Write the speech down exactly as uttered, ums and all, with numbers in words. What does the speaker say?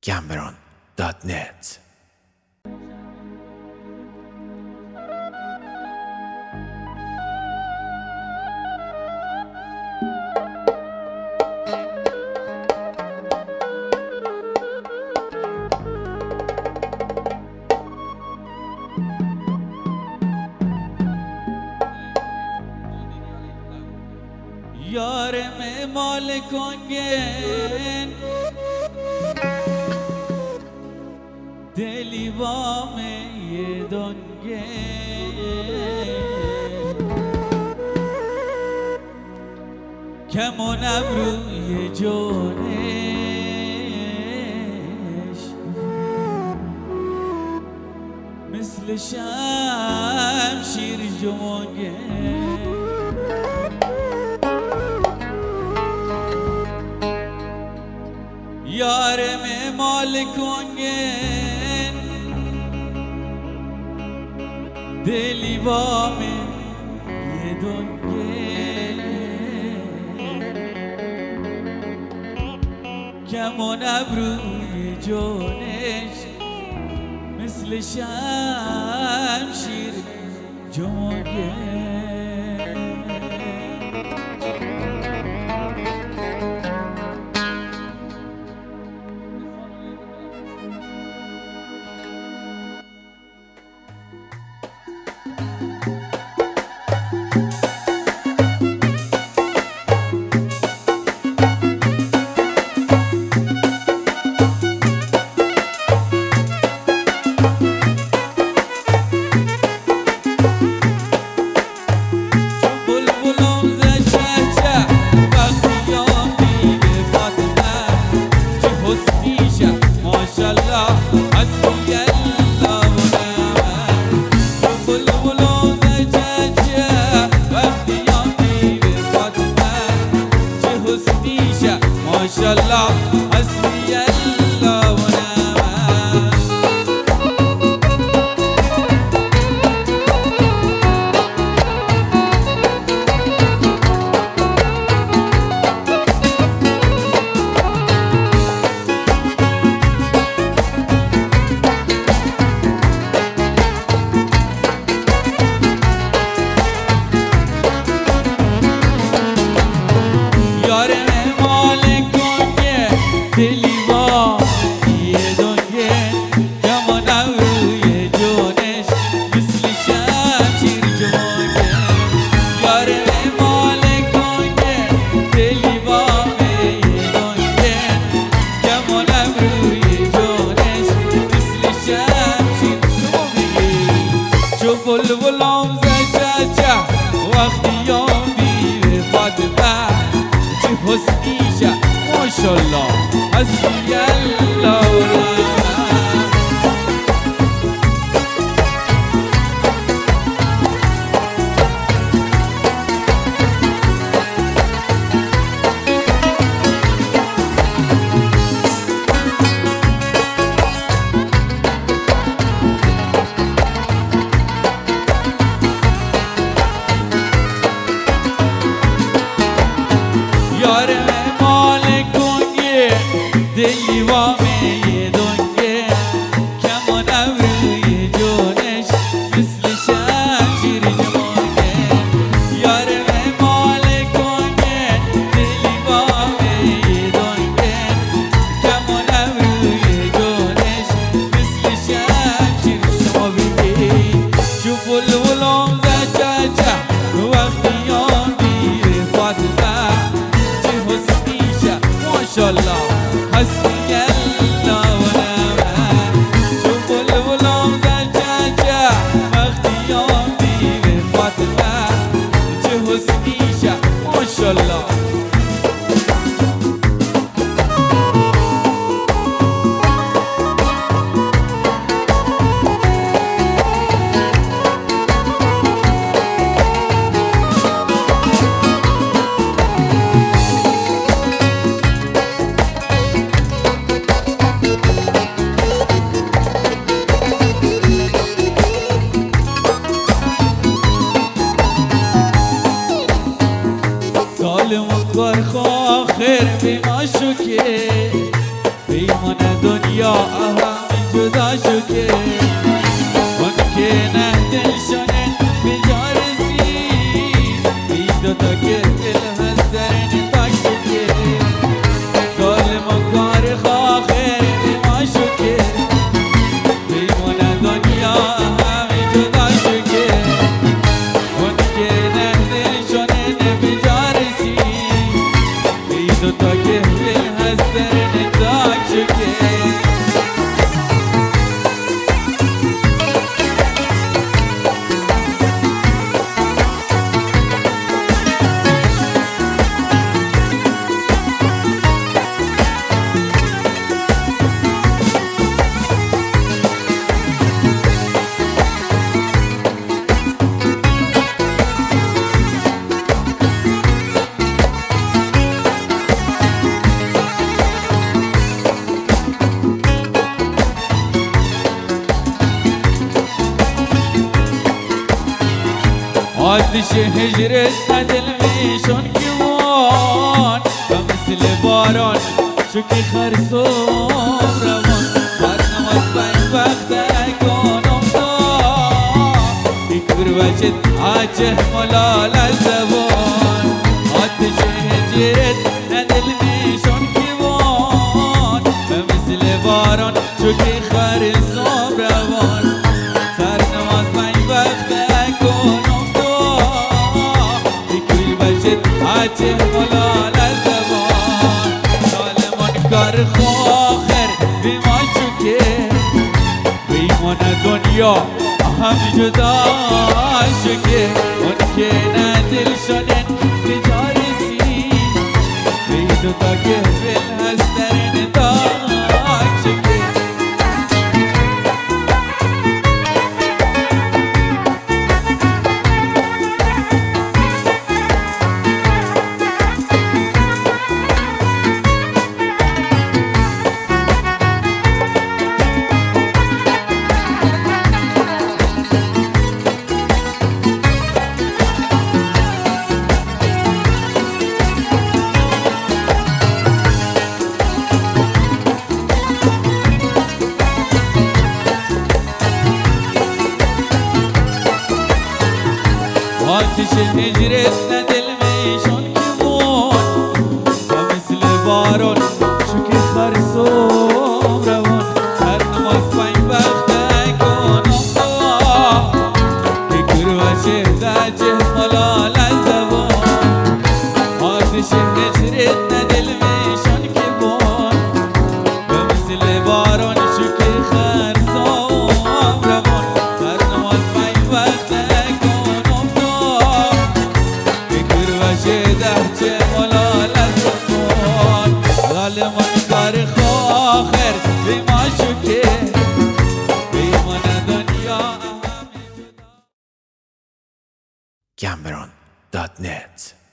گمبران دات نت. یارم مال کنگن دلی وام یه دنگن کمونم روی جونش مثل شمشیر جمونگن یارم مال کنگن دلی وام یه دنگن کمون ابروی جونش مثل شمشیر جمونگن ماشاءالله حسبي الله ونعم دلی با یه دنگن کمانم روی جونش مثل شمشیر جمونگن یارم مال کنگن دلی با یه دنگن کمانم روی جونش مثل شمشیر جمونگن چو بلبلام زجاجه وقتی یام بیره فاطمه چه حسنیشه ماشاءالله حسبي الله ونعم یارم دلی وام یه دنگن کمانم روی جونش مثل شمشیر جمونگن یارم مال کنگن دلی وام یه دنگن کمانم روی جونش مثل شمشیر شما بگید چو بلبلم زجاجه وقتی یام بیره فاطمه چه حسنیشه ماشاءالله حسبي الله ونعم چو بلبلم زجاجه وقتی یام بیره فاطمه چه حسنیشه ماشاءالله ظالم دنیا همین جدا شو که اون که نه دل شونه بجا رسید ای دوتا که دل هست درن تاک شو که ظالم و کار خاخر به ما شو که بیمونه دنیا همین جدا شو که اون که نه دل شونه بجا رسید ای دوتا که دل هست درن تاک شو که آتش هجرت دل میشون کیوان و مثل باران شکی خرسوم روان هر نماز بین وقت کنم دا اکبر وجد آجه ملال زبان آتش هجرت دل میشون کیوان و مثل باران شکی خرسوم روان هر نماز بین وقت کنم آتش ملال زبان ظالمان کار خاخر بیما چکه بیمان دنیا هم جدا شکه اون که نه دل شدن بجا رسید بی دوتا که فیل هست درن تاک شکه آتش هجرت دل میشون کیوان و مثل باران شکی خرسوم روان هر نماز پنج وقت کنم دعا فکر و شهد چه ملال زبان آتش هجرت دل میشون کیوان و مثل باران شکی خرسوم روان هر نماز پنج وقت چه ملال زبان ظالمان کار خاخر بیما شکه بیمان دنیا Cameron dot net